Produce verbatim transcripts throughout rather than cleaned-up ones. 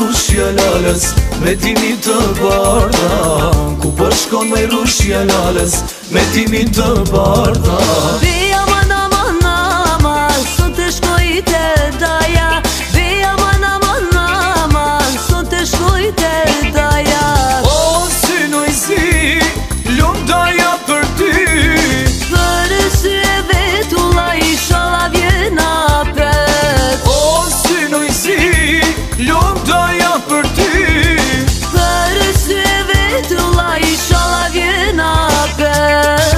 rushja lalës me timin të bardha? Ku po shkon me rushja lalës me timin të bardha? Vija man aman aman, sot të shkoj të daja. Vija man aman aman, sot të shkoj të daja. O, synoj zi, lumë daja për ty. Për sy e vetulla i shala vjena pet. O, synoj zi, lumë daja për ty. Për sy e vetulla i shala vjena pet.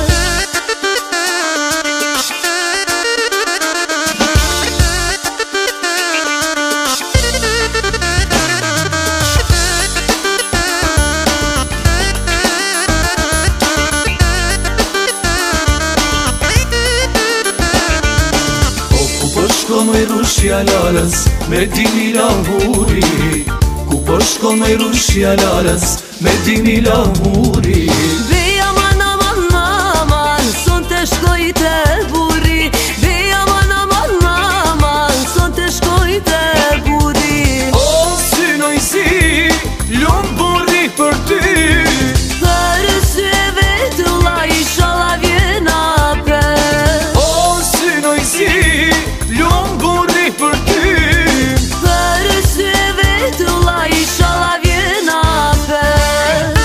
Shkon me rushja lalës me dimi lavuri? Ku po shkon me rushja lalës me dimi lavuri? Vija man aman aman, son të shkoj të buri. Vija man aman aman, son të shkoj të buri. O, synoj zi, lumë buri për ty. Për sy e vetulla i shala vjena pet. O, synoj zi, lumë buri për ty. Për sy e vetulla i shala vjena pet.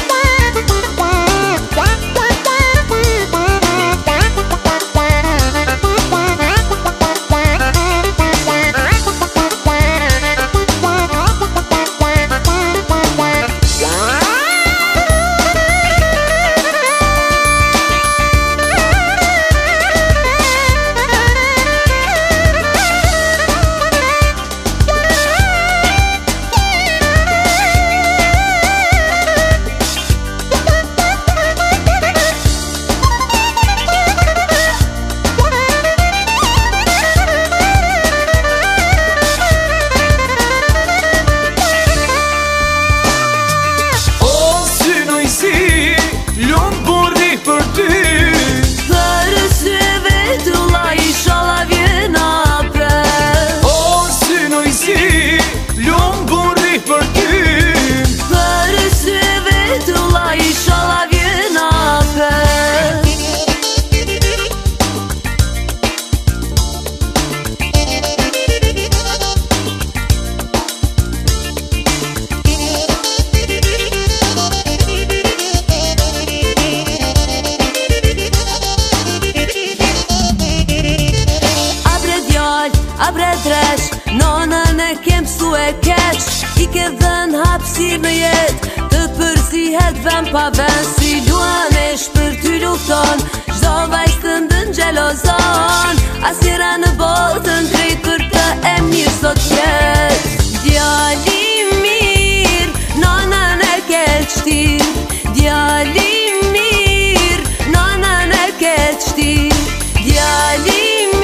Abre dresh, nonën e kem su e keq. I ke dhen hapsir në jet, të përzihet vend pa vend. Si luan e shpër ty lufton, zdo vajz të ndën gjelozon. Asnjëra në botën drejt për të e mirë sot jet. Djali mirë, nonën e keq ti. Djali mirë, nonën e keq ti. Djali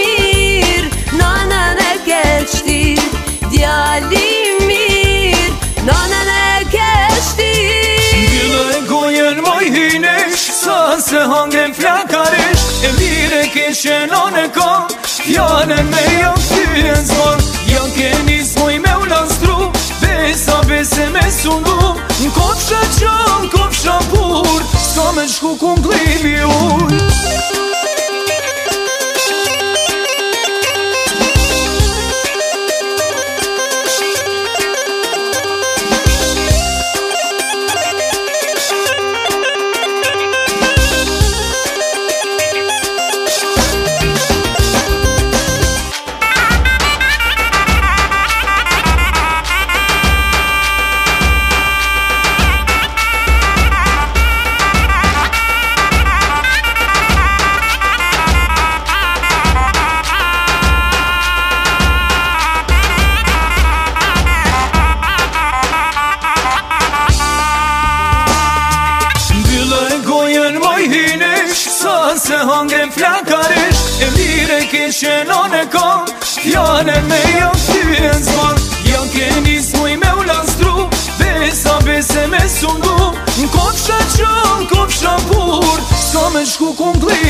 djali mirë, nonën e keq ti. Mbillë e gojen moj hinesh, sa se hangen flakaresh. E mire keshe none ka, fjallën me jam ty e zvar. Jan keni zmoj me u lanstru, besa bese me sundu. Në kofsha qan, kofsha pur, s'ka me shku kumplimi uj. Se hangen flakaresh, e mire keshe none ka, fjallën me jam ty e zvar. Jan keni zmuj me u lanstru, besa bese me sundu. Në kofsha qan, kofsha pur, s'ka me shku kumpli